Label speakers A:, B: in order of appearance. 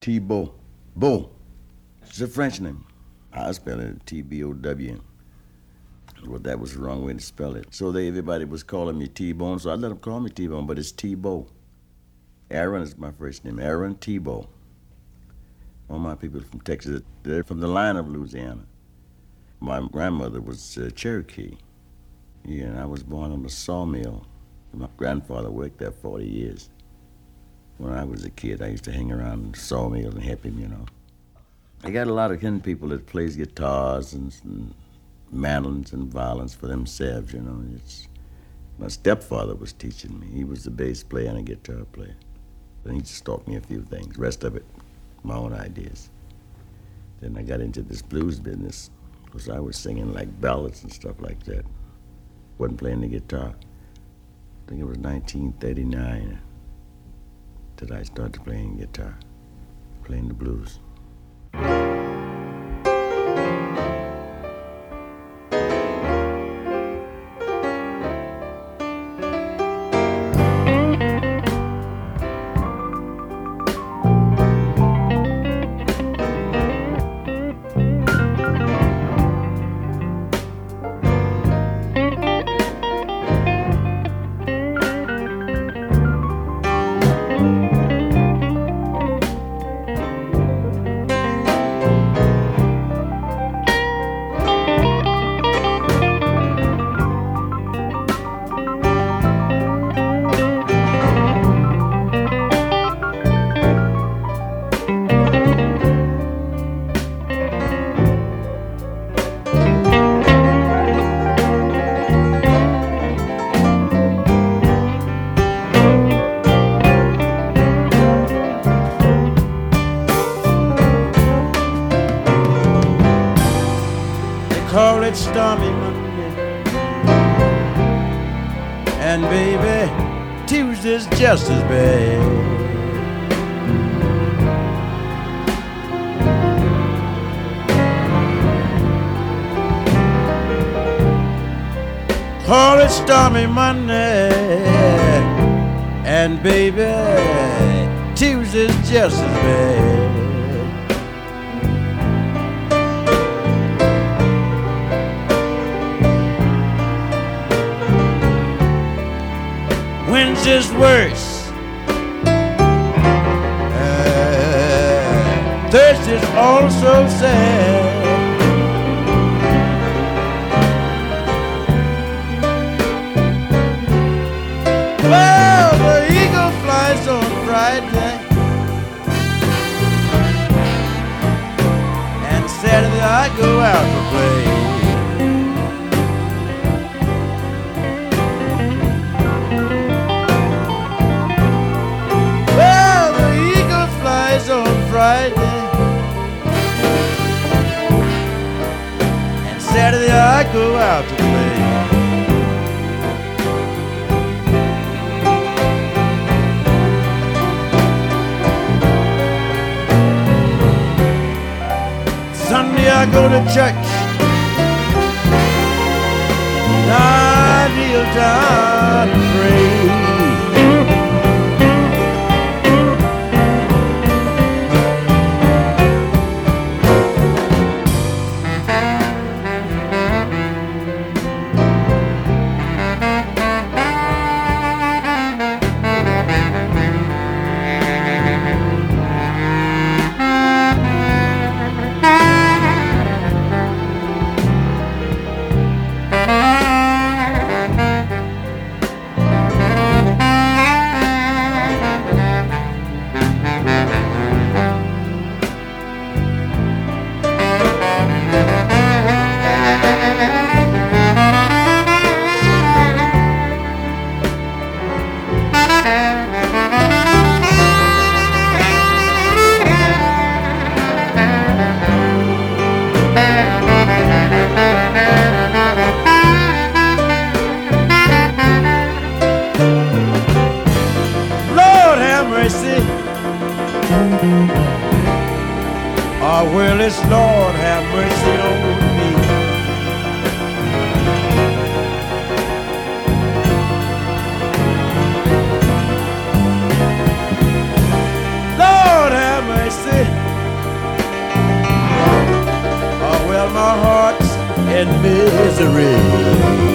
A: Thibault. Beau. It's a French name. I spell it T-B-O-W. Well, that was the wrong way to spell it. So everybody was calling me T-Bone, so I let them call me T-Bone, but it's Thibault. Aaron is my first name, Aaron Thibault. All my people from Texas, they're from the line of Louisiana. My grandmother was Cherokee. Yeah, and I was born on a sawmill. My grandfather worked there 40 years. When I was a kid, I used to hang around the sawmill and help him, you know. I got a lot of kin people that plays guitars and mandolins and violins for themselves, you know. My stepfather was teaching me. He was the bass player and a guitar player. And he just taught me a few things. The rest of it, my own ideas. Then I got into this blues business because I was singing like ballads and stuff like that. Wasn't playing the guitar. I think it was 1939 that I started playing guitar, playing the blues. Call it stormy Monday, and baby, Tuesday's just as bad. Call it stormy Monday, and baby, Tuesday's just as bad. Wednesday's worse. Thursday's also sad. Well, the eagle flies on Friday, and Saturday I go out to play. On Friday, and Saturday I go out to play. Sunday I go to church, and I kneel down and pray. Oh, well, it's Lord have mercy on me. Lord have mercy.
B: and misery.